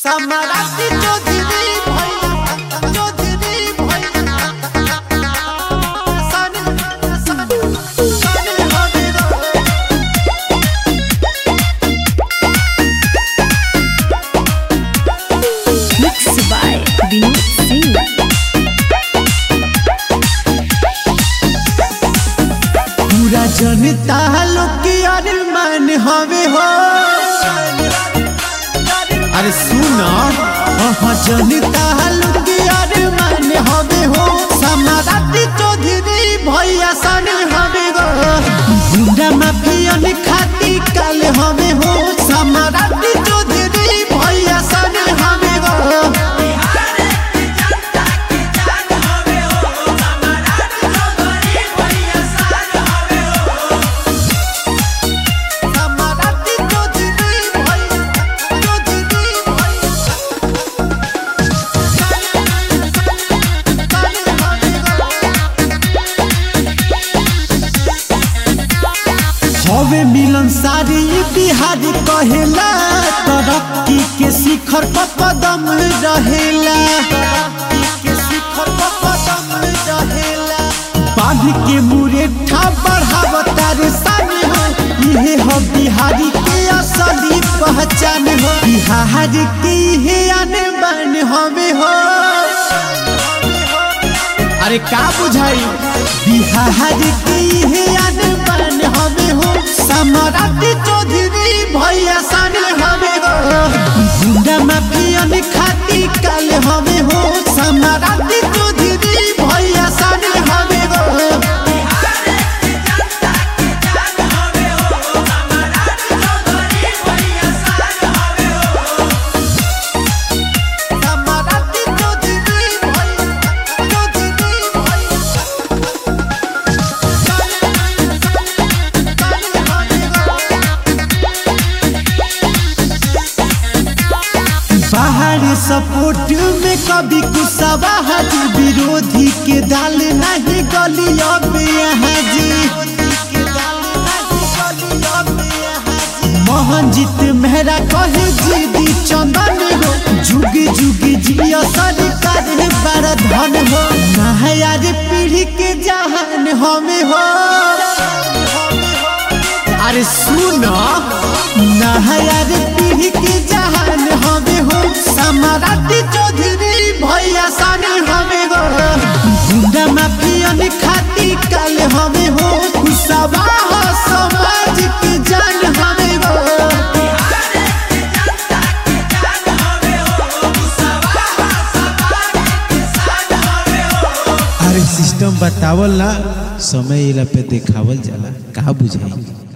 समाराती चौधरी भैया चौधरी भैया सन सन सन हवे Mixed by Vinod Singh. पूरा जनता लोग की अरमान हवे हो। अरे सुना जनता लोग की अरमान हवे हो। समाराती चौधरी भैया सन हवे गो। गुंडा माफियन खाती काल हवे हो। समाराती चौधरी भैया सन हवे गो। हवे मिलन सारी बिहारी कहेला। तरक्की के शिखर पर कदम रहेला। बांध के मुरेठा बढ़ावतार सन हो। इहे हो बिहारी के असली पहचान हो। बिहार के इहे अनबन हवे हो। अरे का बुझाई बिहार के इहे अनबन हवे हो। समाराती चौधरी भैया सन हवे गो। गुंडा माफियन खाती काल हवे हो। समाराती चौधरी भैया सन हवे गो। बाहर सपोर्ट में कभी कुशवाहा जी। विरोधी के दाल नहीं गली अब यहाँ जी। मोहनजीत मेहरा कहे जी दी चंदन हो। जुग जुग जिया सरकार बड़ा धन हो। नहयार पीढ़ी के जहान हमें हो। अरे सुनो नहयार पीढ़ी के जहान हमें हो। समाराती चौधरी भैया सन हमें गो। गुंडा माफियन खाती काल हमें हो। कुशवाहा समाज की जान हमें गो। अरे सिस्टम बतावल ना समय इला पे देखावल जाला का बुझाई।